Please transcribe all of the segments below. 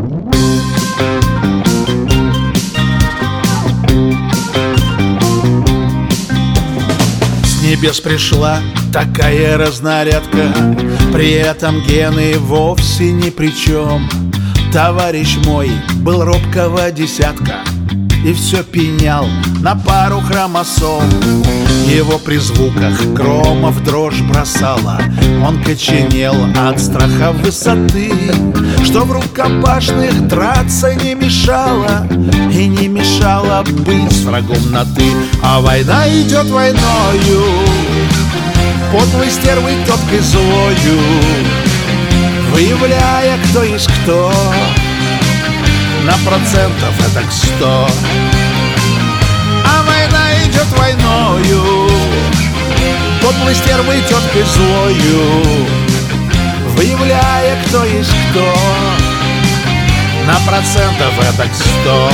С небес пришла такая разнарядка, при этом гены вовсе ни при чем. Товарищ мой был робкого десятка и все пенял на пару хромосом. Его при звуках громов дрожь бросала, он коченел от страха высоты, что в рукопашных драться не мешало, и не мешало быть с врагом на «ты». А война идет войною, подлой стервой теткой злою, выявляя, кто есть кто, на процентов это 100. А война идет войною, подлой стервой теткой злою, выявляя, кто есть кто, на процентов это 100.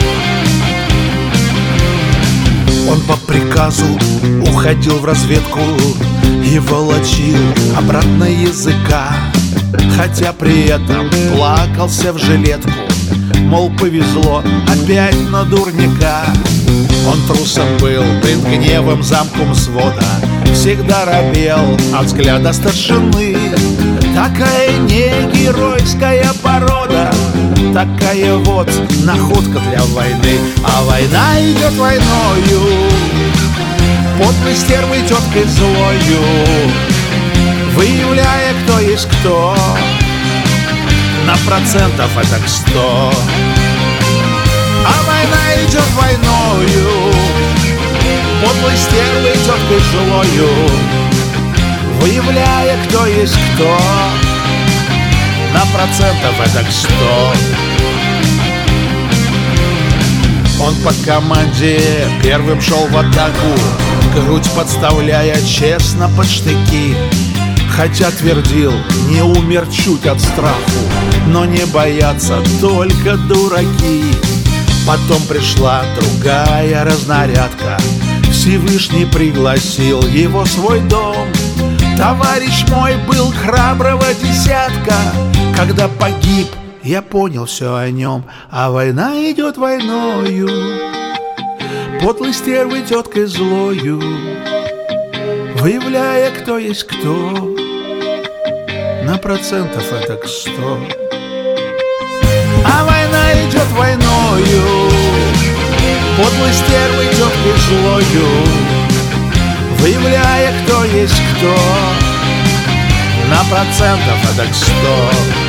Он по приказу уходил в разведку и волочил обратно языка, хотя при этом плакался в жилетку, мол, повезло опять на дурника. Он трусом был, пред гневом замком взвода, всегда робел от взгляда старшины. Такая не геройская порода, такая вот находка для войны. А война идет войною, подлой стервой теткой злою, выявляя, кто есть кто, на процентов это 100. А война идет войною, подлой стервой теткой злою, выявляя, кто есть кто, на процентов это 100. Он по команде первым шел в атаку, грудь подставляя честно под штыки, хотя твердил, не умер чуть от страху, но не боятся только дураки. Потом пришла другая разнарядка, Всевышний пригласил его в свой дом. Товарищ мой был храброго десятка, когда погиб, я понял все о нем. А война идет войною, подлой стервой теткой злою, выявляя, кто есть кто, на процентов это 100. А война идет войною, подлой стервой теткой злою, выявляя, кто есть кто, на процентов это 100.